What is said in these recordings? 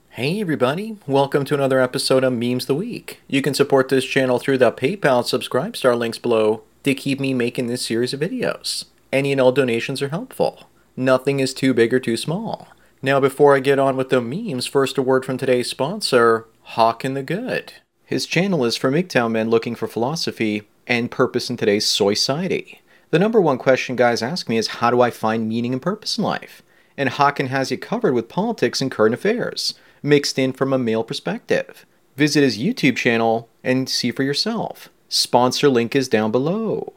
Hey everybody, welcome to another episode of Memes the Week. You can support this channel through the PayPal subscribe star links below to keep me making this series of videos. Any and all donations are helpful. Nothing is too big or too small. Now before I get on with the memes, first a word from today's sponsor, Hawkin the Good. His channel is for MGTOW men looking for philosophy and purpose in today's society. The number one question guys ask me is how do I find meaning and purpose in life? And Hawkin has you covered with politics and current affairs, mixed in from a male perspective. Visit his YouTube channel and see for yourself. Sponsor link is down below.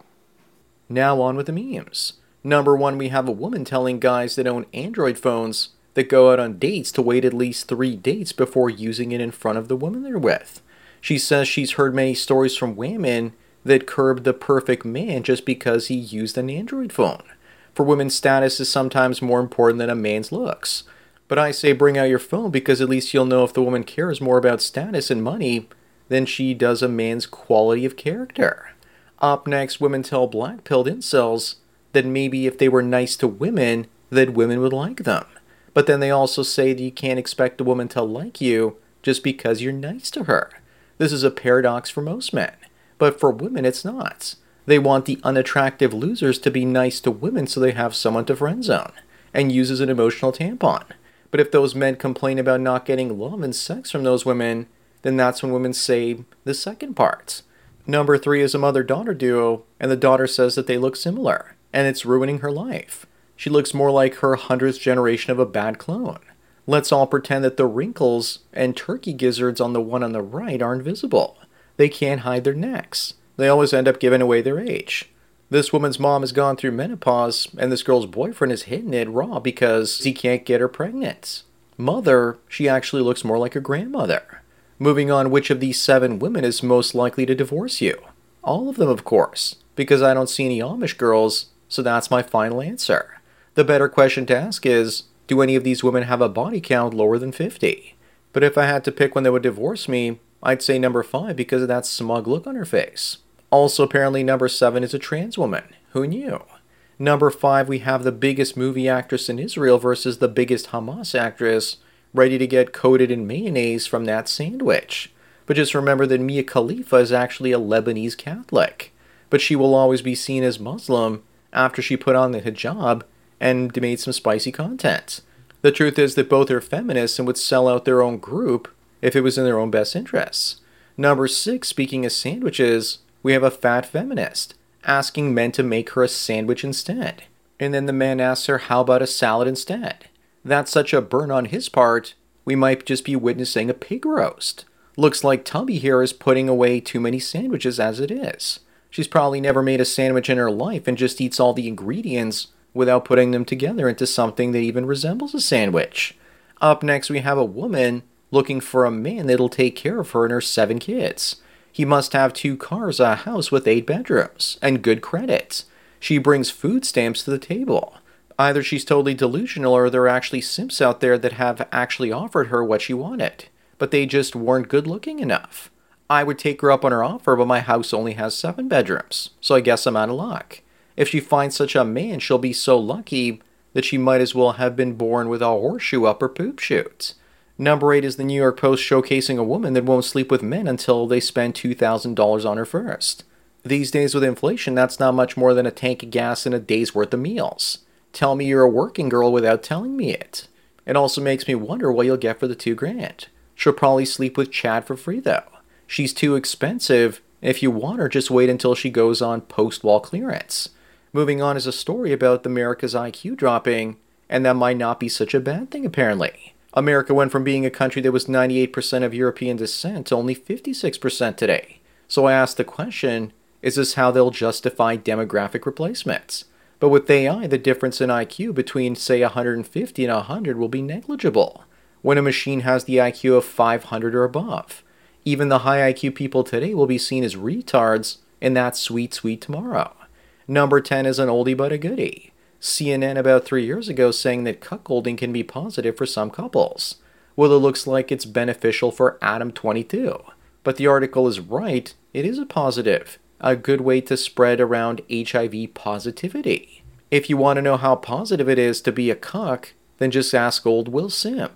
Now on with the memes. Number one, we have a woman telling guys that own Android phones that go out on dates to wait at least 3 dates before using it in front of the woman they're with. She says she's heard many stories from women that curb the perfect man just because he used an Android phone. For women, status is sometimes more important than a man's looks. But I say bring out your phone because at least you'll know if the woman cares more about status and money than she does a man's quality of character. Up next, women tell black-pilled incels that maybe if they were nice to women, that women would like them. But then they also say that you can't expect a woman to like you just because you're nice to her. This is a paradox for most men, but for women it's not. They want the unattractive losers to be nice to women so they have someone to friend zone and use as an emotional tampon. But if those men complain about not getting love and sex from those women, then that's when women say the second part. Number 3 is a mother-daughter duo, and the daughter says that they look similar, and it's ruining her life. She looks more like her 100th generation of a bad clone. Let's all pretend that the wrinkles and turkey gizzards on the one on the right aren't visible. They can't hide their necks. They always end up giving away their age. This woman's mom has gone through menopause, and this girl's boyfriend is hitting it raw because he can't get her pregnant. Mother, she actually looks more like a grandmother. Moving on, which of these 7 women is most likely to divorce you? All of them, of course, because I don't see any Amish girls, so that's my final answer. The better question to ask is, do any of these women have a body count lower than 50? But if I had to pick when they would divorce me, I'd say number 5 because of that smug look on her face. Also, apparently number 7 is a trans woman. Who knew? Number 5, we have the biggest movie actress in Israel versus the biggest Hamas actress, ready to get coated in mayonnaise from that sandwich. But just remember that Mia Khalifa is actually a Lebanese Catholic. But she will always be seen as Muslim after she put on the hijab and made some spicy content. The truth is that both are feminists and would sell out their own group if it was in their own best interests. Number 6, speaking of sandwiches, we have a fat feminist asking men to make her a sandwich instead. And then the man asks her, how about a salad instead? That's such a burn on his part, we might just be witnessing a pig roast. Looks like Tubby here is putting away too many sandwiches as it is. She's probably never made a sandwich in her life and just eats all the ingredients without putting them together into something that even resembles a sandwich. Up next, we have a woman looking for a man that'll take care of her and her 7 kids. He must have 2 cars, a house with 8 bedrooms, and good credit. She brings food stamps to the table. Either she's totally delusional or there are actually simps out there that have actually offered her what she wanted, but they just weren't good looking enough. I would take her up on her offer, but my house only has 7 bedrooms, so I guess I'm out of luck. If she finds such a man, she'll be so lucky that she might as well have been born with a horseshoe up her poop chute. Number 8 is the New York Post showcasing a woman that won't sleep with men until they spend $2,000 on her first. These days with inflation, that's not much more than a tank of gas and a day's worth of meals. Tell me you're a working girl without telling me it. It also makes me wonder what you'll get for the $2,000. She'll probably sleep with Chad for free though. She's too expensive. If you want her, just wait until she goes on post-wall clearance. Moving on is a story about America's IQ dropping, and that might not be such a bad thing apparently. America went from being a country that was 98% of European descent to only 56% today. So I asked the question, is this how they'll justify demographic replacements? But with AI, the difference in IQ between, say, 150 and 100 will be negligible when a machine has the IQ of 500 or above. Even the high IQ people today will be seen as retards in that sweet, sweet tomorrow. Number 10 is an oldie but a goodie. CNN about 3 years ago saying that cuckolding can be positive for some couples. Well, it looks like it's beneficial for Adam 22. But the article is right, it is a positive. A good way to spread around HIV positivity. If you want to know how positive it is to be a cuck, then just ask old Will Simp.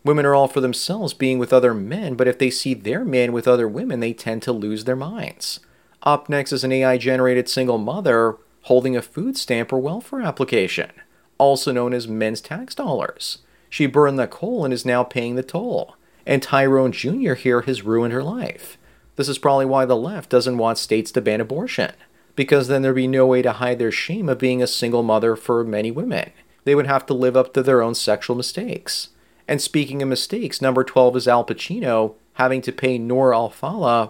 Women are all for themselves being with other men, but if they see their man with other women, they tend to lose their minds. Up next is an AI-generated single mother holding a food stamp or welfare application, also known as men's tax dollars. She burned the coal and is now paying the toll. And Tyrone Jr. here has ruined her life. This is probably why the left doesn't want states to ban abortion, because then there'd be no way to hide their shame of being a single mother for many women. They would have to live up to their own sexual mistakes. And speaking of mistakes, number 12 is Al Pacino having to pay Noor Alfallah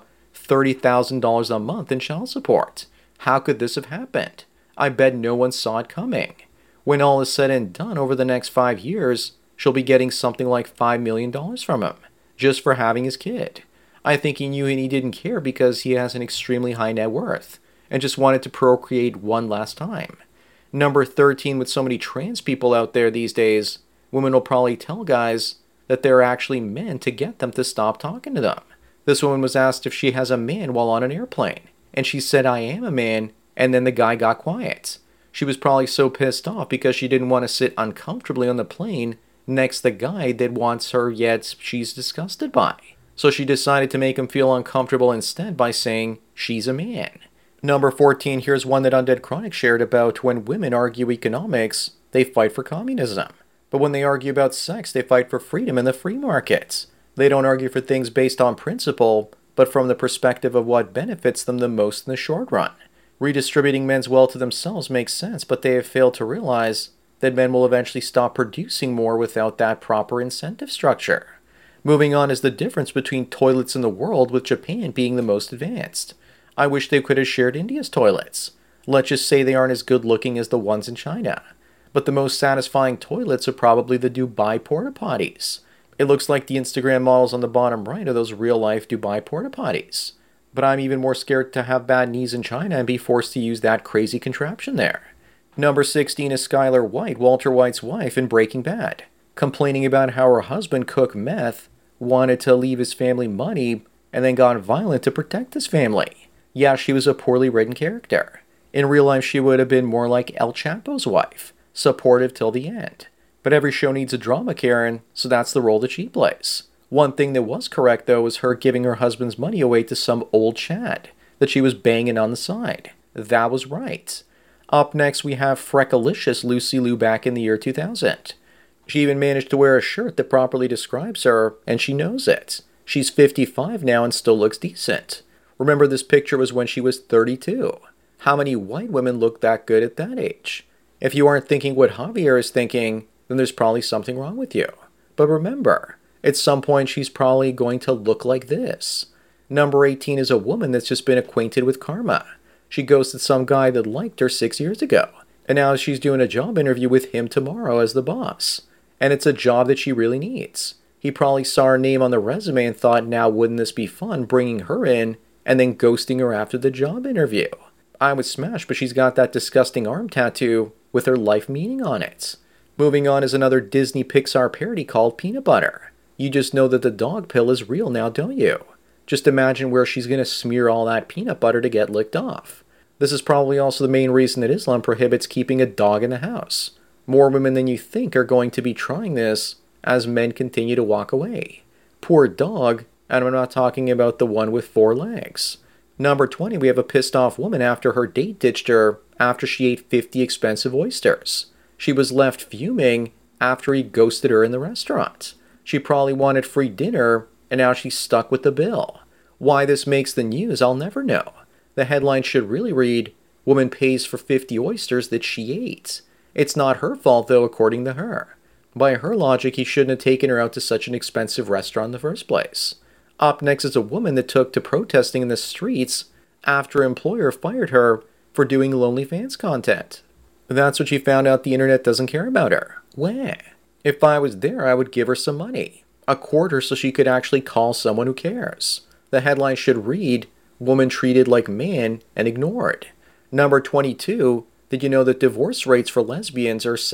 $30,000 a month in child support. How could this have happened? I bet no one saw it coming. When all is said and done, over the next 5 years, she'll be getting something like $5 million from him, just for having his kid. I think he knew and he didn't care because he has an extremely high net worth, and just wanted to procreate one last time. Number 13, with so many trans people out there these days, women will probably tell guys that they're actually men to get them to stop talking to them. This woman was asked if she has a man while on an airplane, and she said, "I am a man," and then the guy got quiet. She was probably so pissed off because she didn't want to sit uncomfortably on the plane next to the guy that wants her yet she's disgusted by. So she decided to make him feel uncomfortable instead by saying she's a man. Number 14, here's one that Undead Chronic shared about: when women argue economics, they fight for communism. But when they argue about sex, they fight for freedom in the free markets. They don't argue for things based on principle, but from the perspective of what benefits them the most in the short run. Redistributing men's wealth to themselves makes sense, but they have failed to realize that men will eventually stop producing more without that proper incentive structure. Moving on is the difference between toilets in the world, with Japan being the most advanced. I wish they could have shared India's toilets. Let's just say they aren't as good looking as the ones in China. But the most satisfying toilets are probably the Dubai porta potties. It looks like the Instagram models on the bottom right are those real-life Dubai porta potties. But I'm even more scared to have bad knees in China and be forced to use that crazy contraption there. Number 16 is Skylar White, Walter White's wife in Breaking Bad, complaining about how her husband cooked meth, wanted to leave his family money, and then got violent to protect his family. Yeah, she was a poorly written character. In real life, she would have been more like El Chapo's wife, supportive till the end. But every show needs a drama Karen, so that's the role that she plays. One thing that was correct, though, was her giving her husband's money away to some old Chad that she was banging on the side. That was right. Up next, we have Freckalicious Lucy Liu back in the year 2000. She even managed to wear a shirt that properly describes her, and she knows it. She's 55 now and still looks decent. Remember, this picture was when she was 32. How many white women look that good at that age? If you aren't thinking what Javier is thinking, then there's probably something wrong with you. But remember, at some point she's probably going to look like this. Number 18 is a woman that's just been acquainted with karma. She ghosted some guy that liked her 6 years ago, and now she's doing a job interview with him tomorrow as the boss. And it's a job that she really needs. He probably saw her name on the resume and thought, now wouldn't this be fun bringing her in and then ghosting her after the job interview? I would smash, but she's got that disgusting arm tattoo with her life meaning on it. Moving on is another Disney Pixar parody called Peanut Butter. You just know that the dog pill is real now, don't you? Just imagine where she's going to smear all that peanut butter to get licked off. This is probably also the main reason that Islam prohibits keeping a dog in the house. More women than you think are going to be trying this as men continue to walk away. Poor dog, and I'm not talking about the one with 4 legs. Number 20, we have a pissed off woman after her date ditched her after she ate 50 expensive oysters. She was left fuming after he ghosted her in the restaurant. She probably wanted free dinner, and now she's stuck with the bill. Why this makes the news, I'll never know. The headline should really read, "Woman pays for 50 oysters that she ate." It's not her fault, though, according to her. By her logic, he shouldn't have taken her out to such an expensive restaurant in the first place. Up next is a woman that took to protesting in the streets after her employer fired her for doing OnlyFans content. That's when she found out the internet doesn't care about her. Wah. If I was there, I would give her some money. A quarter so she could actually call someone who cares. The headline should read, "Woman treated like man and ignored." Number 22, did you know that divorce rates for lesbians are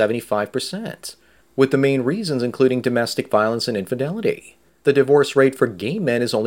75%? With the main reasons including domestic violence and infidelity. The divorce rate for gay men is only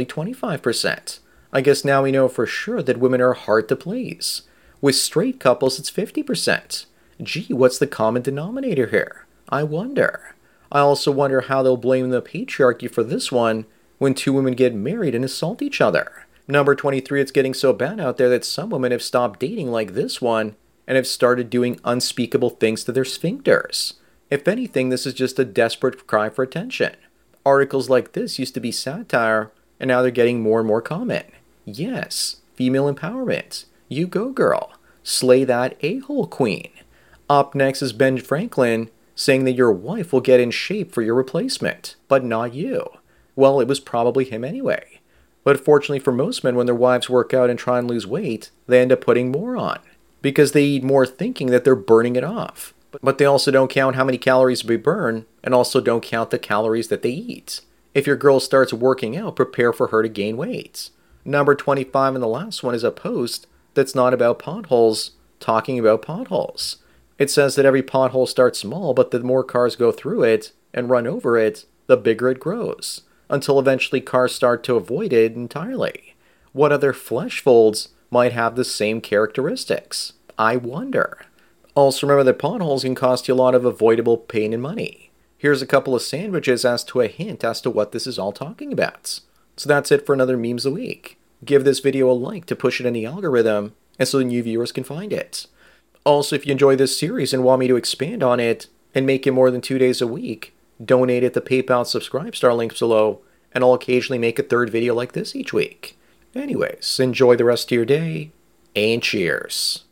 25%. I guess now we know for sure that women are hard to please. With straight couples, it's 50%. Gee, what's the common denominator here? I wonder. I also wonder how they'll blame the patriarchy for this one when two women get married and assault each other. Number 23, it's getting so bad out there that some women have stopped dating like this one and have started doing unspeakable things to their sphincters. If anything, this is just a desperate cry for attention. Articles like this used to be satire, and now they're getting more and more common. Yes, female empowerment. You go, girl. Slay that a-hole queen. Up next is Ben Franklin saying that your wife will get in shape for your replacement, but not you. Well, it was probably him anyway. But fortunately for most men, when their wives work out and try and lose weight, they end up putting more on, because they eat more thinking that they're burning it off. But they also don't count how many calories we burn, and also don't count the calories that they eat. If your girl starts working out, prepare for her to gain weight. Number 25 and the last one is a post that's not about potholes, talking about potholes. It says that every pothole starts small, but the more cars go through it and run over it, the bigger it grows, until eventually cars start to avoid it entirely. What other flesh folds might have the same characteristics? I wonder. Also remember that potholes can cost you a lot of avoidable pain and money. Here's a couple of sandwiches as to a hint as to what this is all talking about. So that's it for another Memes a Week. Give this video a like to push it in the algorithm, and so new viewers can find it. Also, if you enjoy this series and want me to expand on it and make it more than 2 days a week, donate at the PayPal Subscribestar links below, and I'll occasionally make a third video like this each week. Anyways, enjoy the rest of your day, and cheers.